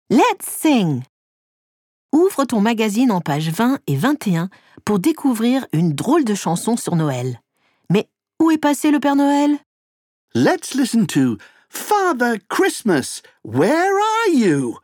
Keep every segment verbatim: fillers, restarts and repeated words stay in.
Let's sing! Ouvre ton magazine en pages vingt et vingt et un pour découvrir une drôle de chanson sur Noël. Mais où est passé le Père Noël? Let's listen to Father Christmas, where are you?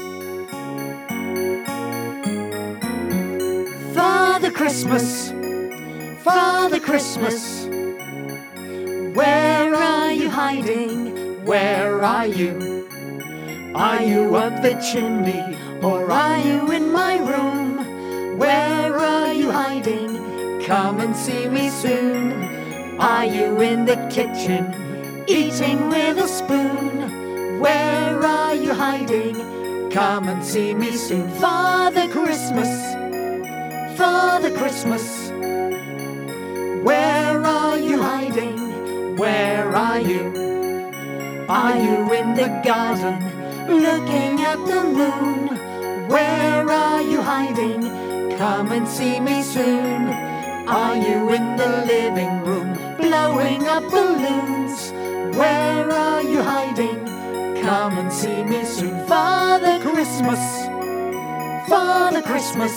Father Christmas, Father Christmas, where are you hiding? Where are you? Are you up the chimney or are you in my room? Where are you hiding? Come and see me soon. Are you in the kitchen eating with a spoon? Where are you hiding? Come and see me soon. Father Christmas, Father Christmas, where are you hiding? Where are you? Are you in the garden looking at the moon? Where are you hiding? Come and see me soon. Are you in the living room blowing up balloons? Where are you hiding? Come and see me soon. Father Christmas, Father Christmas,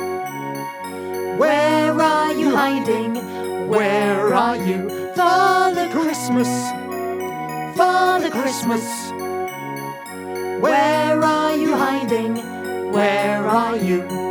where are you hiding? Where are you? Father Christmas, Father Christmas, where are you hiding? Where are you?